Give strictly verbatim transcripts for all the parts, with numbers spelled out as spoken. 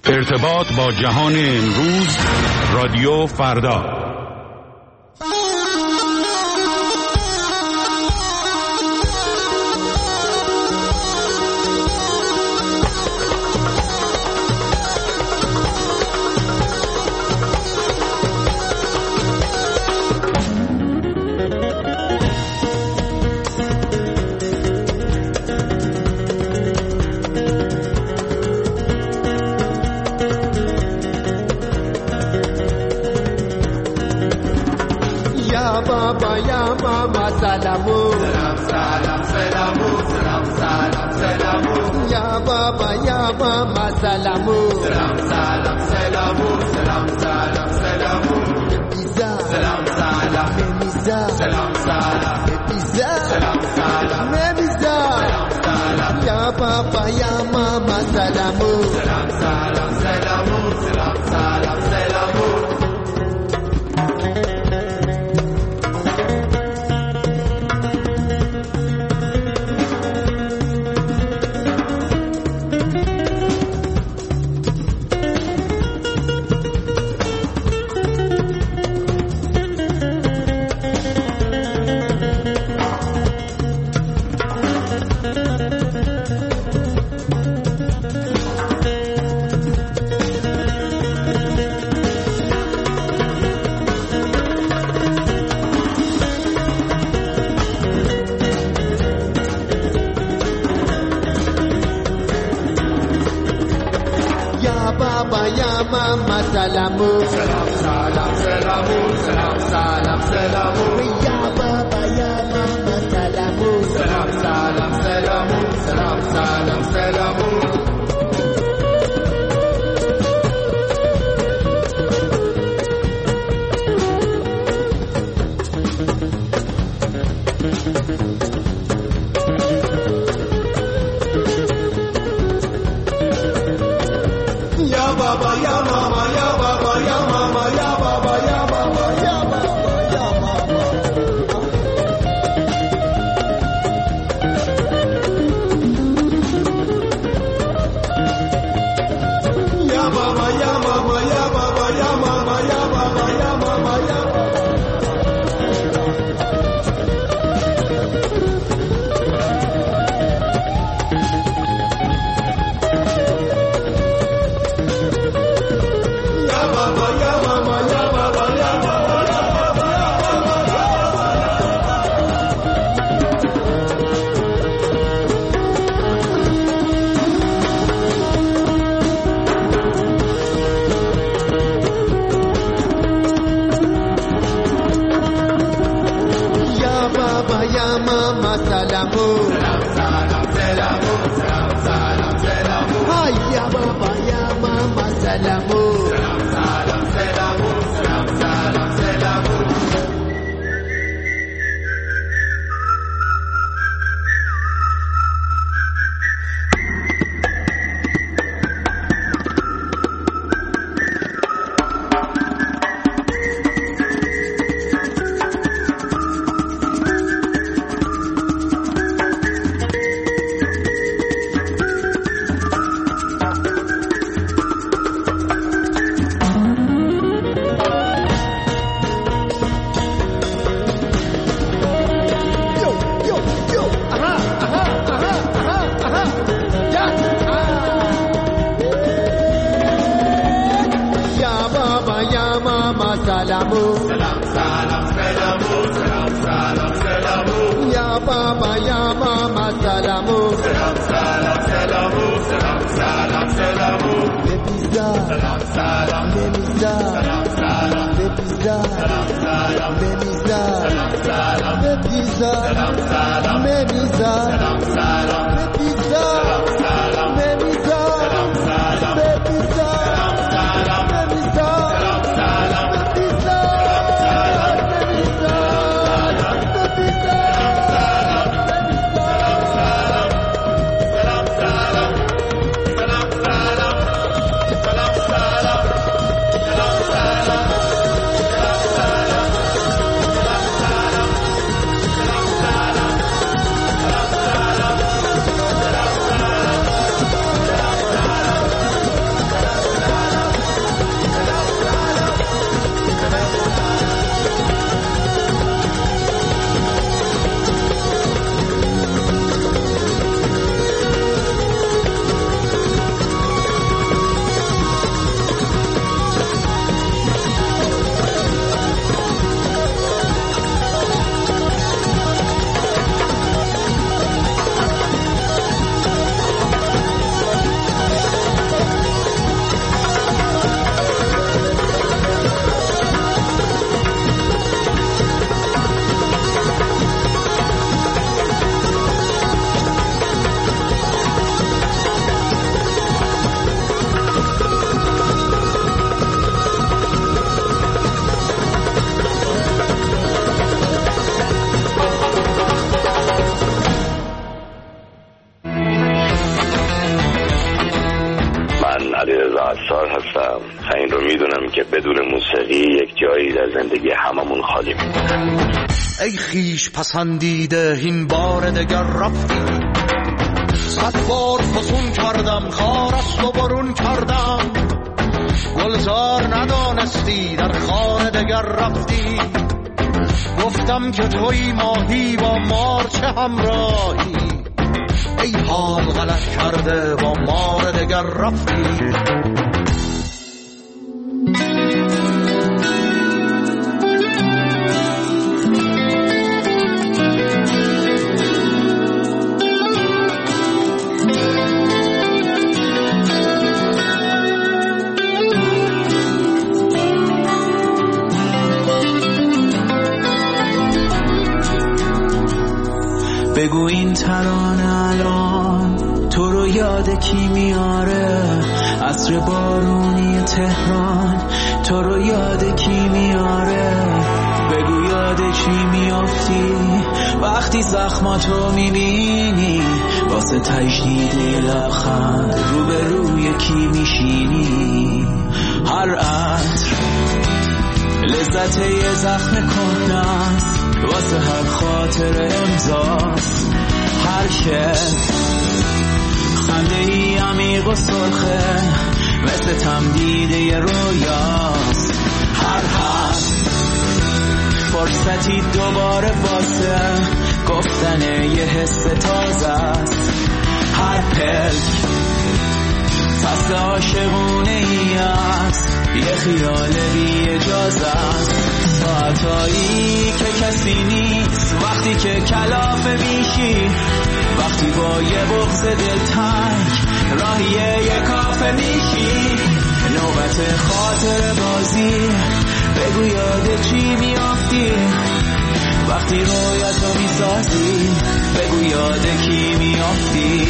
ارتباط با جهان امروز، رادیو فردا. Baba ya mama salamu salam salam salamu salam salam salamu ya baba ya mama salamu salam salam salamu salam salam salamu biza salam salam memiza salam salam biza salam salam memiza salam salam ya baba ya mama salamu salam salam salamu salam salam salamu Baba ya mama salamu salam salam salamu salam salam salamu ya baba ya mama salamu salam salam salamu salam salam salamu Baba ya mama ya baba ya mama ya baba ya mama ya baba ya mama ya baba ya mama ya baba ya mama ya baba ya mama ya mama salamu salam salam salamu salam salam salamu hay ya baba ya mama salamu salam salam salamu salam salam salamu salamu salam salam salamu salam salam salamu ya baba ya mama salamu salam salam salamu salam salam salamu biza salam salam memiza salam salam biza salam salam memiza salam salam biza salam salam memiza salam salam biza salam salam memiza salam salam biza salam salam memiza salam salam Salam رضا عطار هستم. این رو میدونم که بدون موسیقی یک جایی در زندگی هممون خالی میمونه. ای خیش پسندیده این بار دگر رفتی، صد بار فسون کردم خارست و برون کردم، گلزار ندانستی در خانه دگر رفتی، گفتم که توی ماهی با مار چه همراهی، ای حال غلط کرده با مار دگر رفتی. بگو این ترانه الان تو رو یاد کی میاره، عصر بارونی تهران تو رو یاد کی میاره، بگو یاد چی میافتی وقتی زخماتو میبینی، واسه تجدید لبخند رو به روی کی میشینی، هر عطر لذت یه زخم کهنه‌ست، واسه هر خاطر امضاست، هر شب خنده ای عمیق و سرخه مثل تمدید یه رویاست، هر حرف فرصتی دوباره واسه گفتن یه حس تازه است، هر پلک فصل عاشقونه ای است، یه خیال بی اجازه است، ساعتایی که کسی نیست وقتی که کلافه میشی، وقتی با یه بغض دلتنگ راهی یه کافه میشی، نوبت خاطر بازی بگو یاد چی میافتی وقتی رویاتو میسازی، بگو یاد کی میافتی.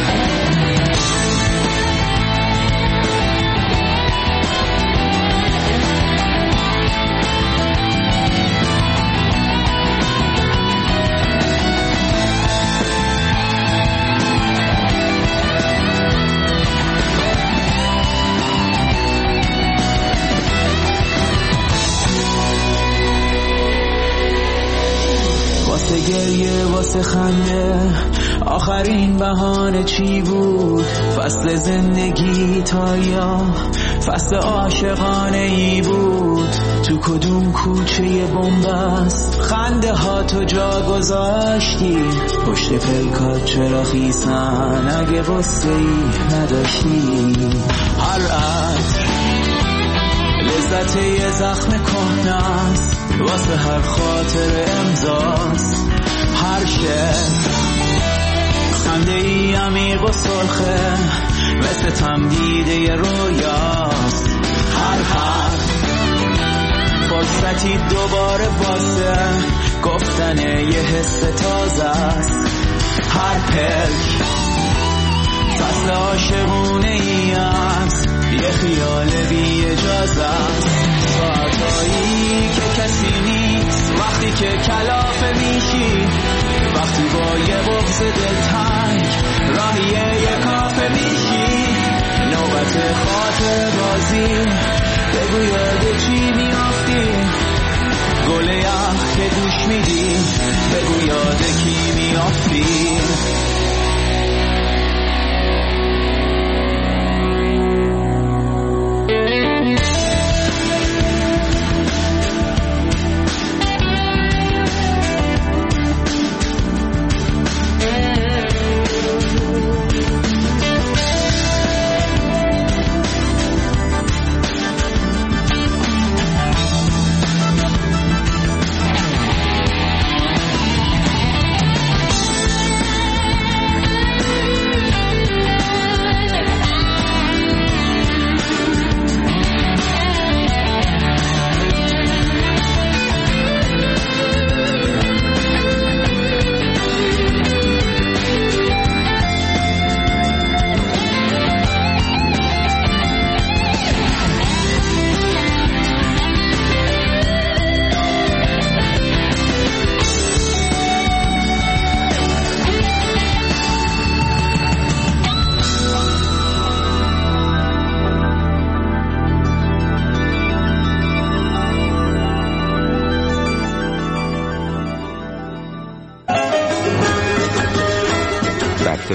گریه واسه خنده آخرین بهانه چی بود، فصل زندگی تا یا فصل عاشقانه ای بود، تو کدوم کوچه بنبست خنده ها تو جا گذاشتی، پشت پلکات چرا خیسن اگه غصه ای نداشتی، هر عطر لذت یه زخم کهنه‌ست، واسه هر خاطر امضاست، هر شب خنده ای عمیق و سرخه مثل تمدید یه رویاست، هر حرف فرصتی دوباره واسه گفتن یه حس تازه است، هر پلک فصل عاشقونه ای است، یه خیال بی اجازه است، ساعتایی که کسی نیست وقتی که کلافه میشی، وقتی با یه بغض دلتنگ راهی یه کافه میشی، نوبت خاطر بازی بگو یاد چی میافتی، گل یخ که دوش میدی بگو یاد کی میافتی.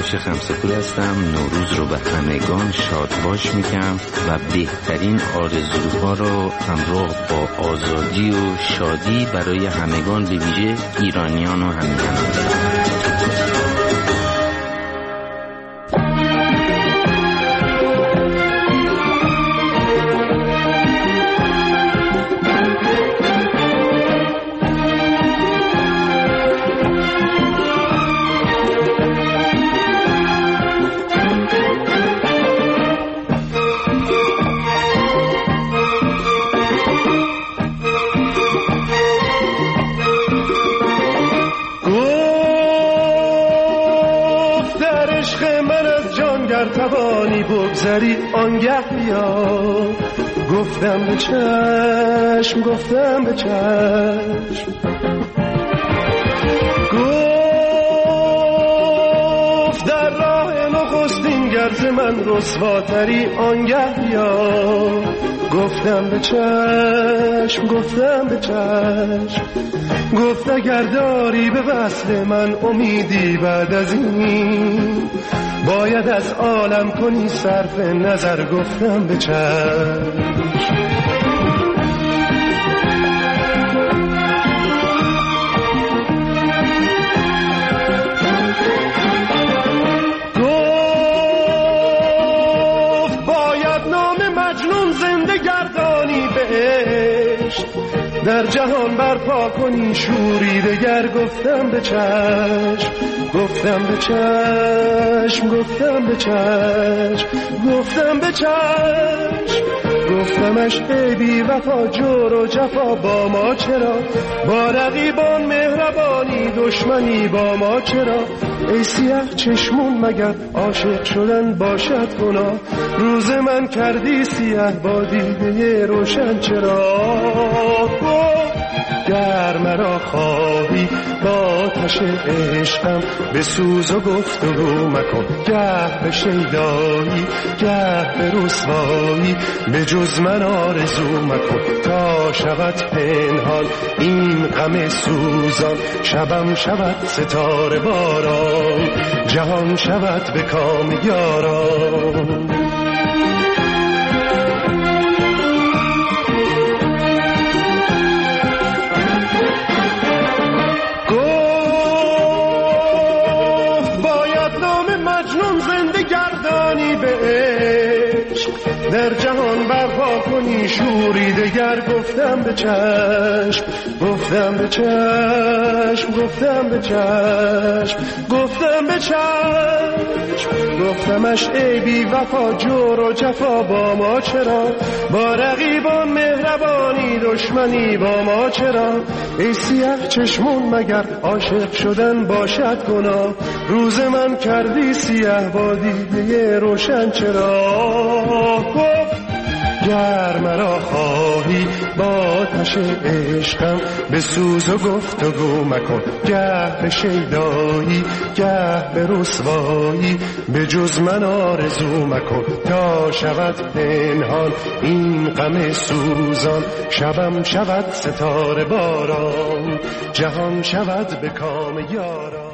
سیاوش خمسه‌پور هستم. نوروز رو به همگان شادباش میگم و بهترین آرزوها رو همراه با آزادی و شادی برای همگان به ویژه ایرانیان و همگانان دارم. بگذری آنگه بیا، گفتم به چشم گفتم به چشم، گفت در راه نخستین گرز من رسواتری آنگه بیا، گفتم به چشم گفتم به چشم، گفت اگر داری به وصل من امیدی بعد از این باید از عالم کنی صرف نظر، گفتم به چشم. گفت باید نام مجنون زنده گردانی بهشت، در جهان برپا کنی شوری دگر، گفتم به چشم گفتم به چشم گفتم به چشم گفتم به چشم، گفتمش ای بی وفا جور و جفا با ما چرا، با رقیبان مهربانی دشمنی با ما چرا، ای سیاه چشمون مگر عاشق شدن باشد گناه، روز من کردی سیاه با دیده روشن چرا، گر مرا خواهی با آتش عشقم به سوز و گفتگو مکن، گه به شیدایی گه به رسوایی به جز من آرزو مکن، تا شود پنهان این غم سوزان، شبم شود ستاره باران، جهان شود به کام یاران. در جهان برپا کنی شوری دگر، گفتم به چشم گفتم به چشم گفتم به چشم گفتم به چشم، گفتمش ای بی وفا جور و جفا با ما چرا، با رقیبان مهربانی دشمنی با ما چرا، ای سیاه چشمون مگر عاشق شدن باشد گناه، روز من کردی سیاه با دیده روشن چرا، گر مرا خواهی با آتش عشقم به سوز و گفتگو مکن، گه به شیدایی گه به رسوایی به جز من آرزو مکن، تا شود پنهان این غم سوزان، شبم شود ستاره باران، جهان شود به کام یاران.